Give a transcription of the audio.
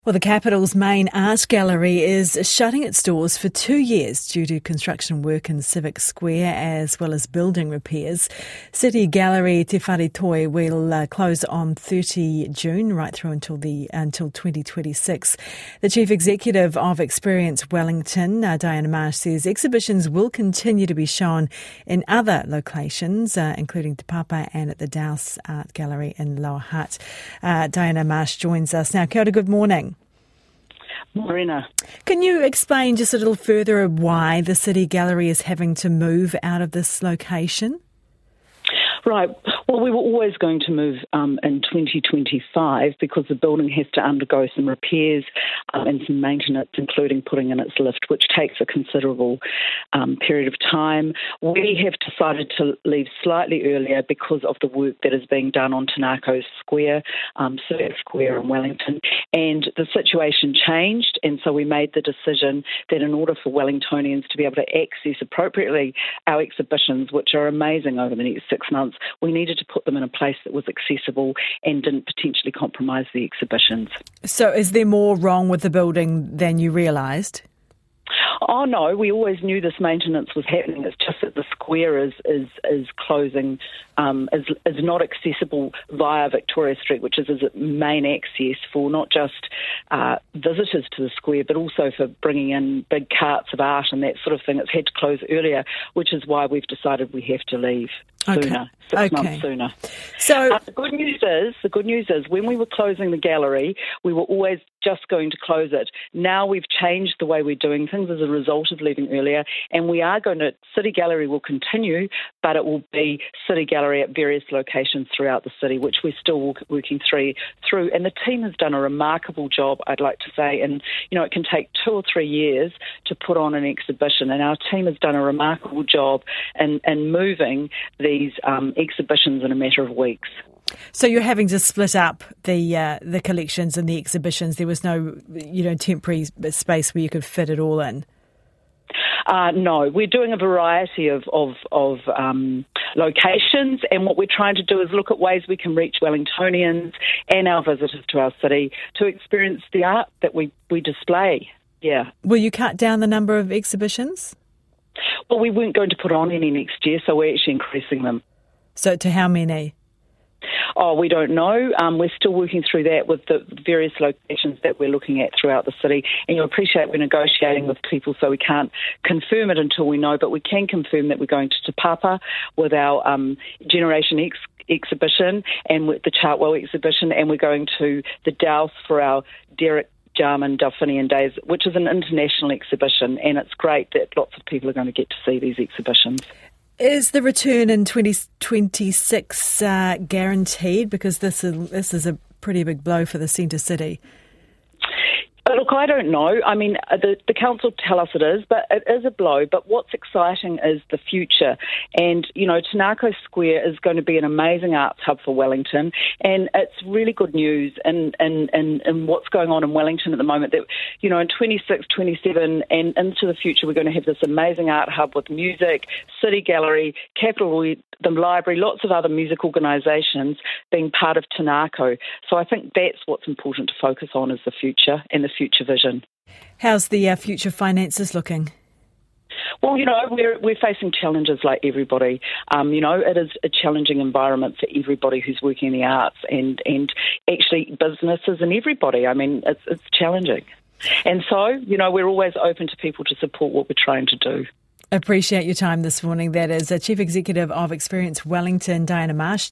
Well, the capital's main art gallery is shutting its doors for 2 years due to construction work in Civic Square as well as building repairs. City Gallery Te Wharetoi will close on 30 June right through until 2026. The Chief Executive of Experience Wellington, Diana Marsh, says exhibitions will continue to be shown in other locations, including Te Papa and at the Dowse Art Gallery in Lower Hutt. Diana Marsh joins us now. Kia ora, good morning. Marina. Can you explain just a little further why the City Gallery is having to move out of this location? Right. Well, we were always going to move in 2025 because the building has to undergo some repairs and some maintenance, including putting in its lift, which takes a considerable period of time. We have decided to leave slightly earlier because of the work that is being done on Tanako Square, Civic Square in Wellington, and the situation changed, and so we made the decision that in order for Wellingtonians to be able to access appropriately our exhibitions, which are amazing over the next 6 months, we needed to put them in a place that was accessible and didn't potentially compromise the exhibitions. So is there more wrong with the building than you realised? Oh no, we always knew this maintenance was happening. It's just that the square is closing, is not accessible via Victoria Street, which is its main access for not just visitors to the square, but also for bringing in big carts of art and that sort of thing. It's had to close earlier, which is why we've decided we have to leave sooner, 6 months sooner. So the good news is, when we were closing the gallery, we were always just going to close it. Now we've changed the way we're doing things as a result of leaving earlier, and we are going to, City Gallery will continue, but it will be City Gallery at various locations throughout the city, which we're still working through. And the team has done a remarkable job, I'd like to say, and it can take 2 or 3 years to put on an exhibition, and our team has done a remarkable job in moving these exhibitions in a matter of weeks. So you're having to split up the collections and the exhibitions. There was no, temporary space where you could fit it all in. No, we're doing a variety of locations, and what we're trying to do is look at ways we can reach Wellingtonians and our visitors to our city to experience the art that we display. Yeah. Will you cut down the number of exhibitions? Well, we weren't going to put on any next year, so we're actually increasing them. So to how many? Oh, we don't know. We're still working through that with the various locations that we're looking at throughout the city. And you'll appreciate we're negotiating with people, so we can't confirm it until we know. But we can confirm that we're going to Te Papa with our Generation X exhibition and with the Chartwell exhibition, and we're going to the Dowse for our Derek Jarman Delphinian Days, which is an international exhibition, and it's great that lots of people are going to get to see these exhibitions. Is the return in 2026 guaranteed? Because this is a pretty big blow for the centre city. Look, I don't know. I mean, the council tell us it is, but it is a blow. But what's exciting is the future. And, Tanako Square is going to be an amazing arts hub for Wellington. And it's really good news in what's going on in Wellington at the moment that, in 26, 27 and into the future, we're going to have this amazing art hub with music, City Gallery, Capital, the library, lots of other music organisations being part of Tanako. So I think that's what's important to focus on is the future and the future vision. How's the future finances looking? Well, we're facing challenges like everybody. It is a challenging environment for everybody who's working in the arts and actually businesses and everybody. I mean, it's challenging. And so, we're always open to people to support what we're trying to do. Appreciate your time this morning. That is Chief Executive of Experience Wellington, Diana Marsh.